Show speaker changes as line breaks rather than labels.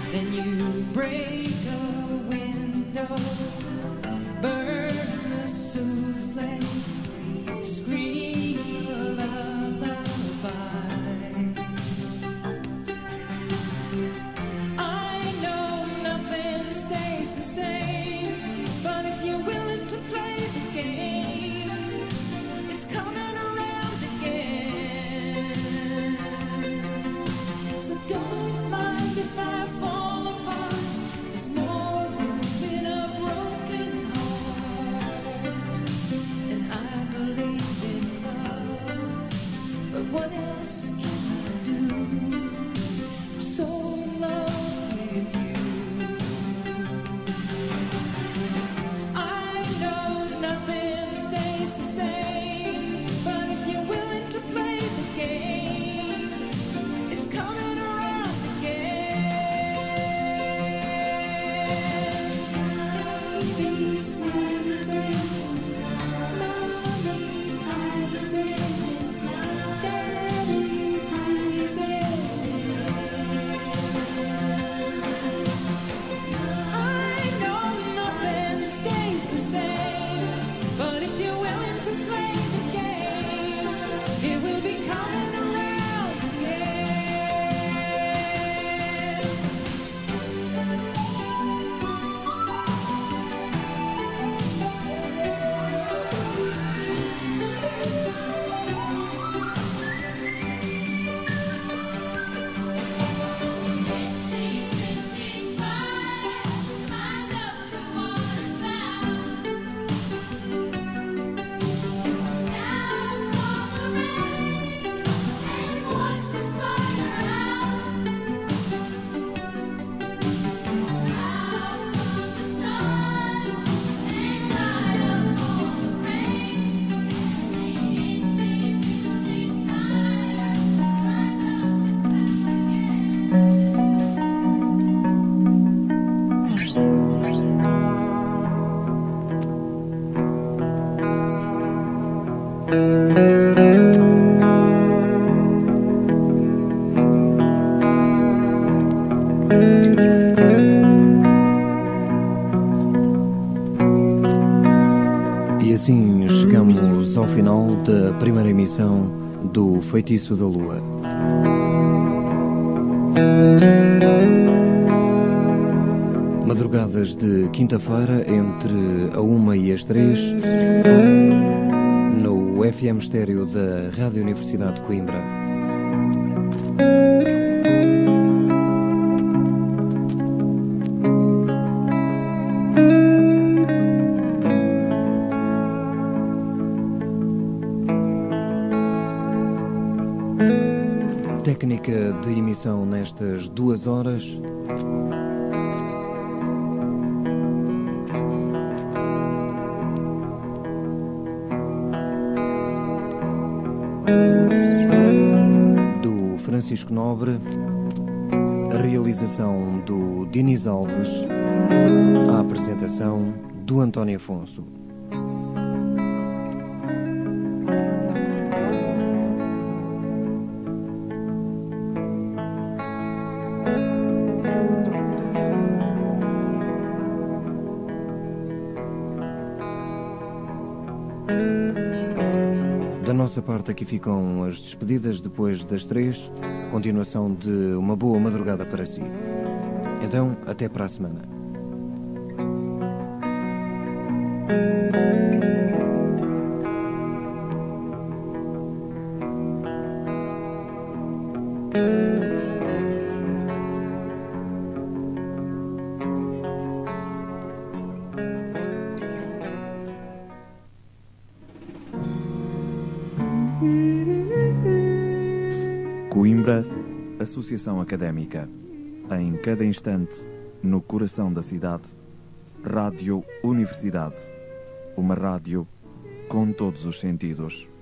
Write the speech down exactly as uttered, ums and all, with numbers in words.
Then you break a window, burn a souffle, scream a lullaby. I know nothing stays the same, but if you're willing to play the game, it's coming around again. So don't mind if I fall apart. There's more room in a broken heart. And I believe in love, but what else can I do? I'm so in love with you. I know nothing stays the same, but if you're willing to play the game, it's coming around again. Baby, smile is this. Mommy, eyes is. Daddy, eyes is. I know nothing stays the same, but if you're willing to play the game, it will be coming around again.
E assim chegamos ao final da primeira emissão do Feitiço da Lua. Madrugadas de quinta-feira entre a uma e as três no F M estéreo da Rádio Universidade de Coimbra. Técnica de emissão nestas duas horas. Do Francisco Nobre. A realização do Diniz Alves. A apresentação do António Afonso. Da nossa parte aqui ficam as despedidas depois das três. Continuação de uma boa madrugada para si. Então, até para a semana.
Coimbra, Associação Académica. Em cada instante, no coração da cidade. Rádio Universidade. Uma rádio com todos os sentidos.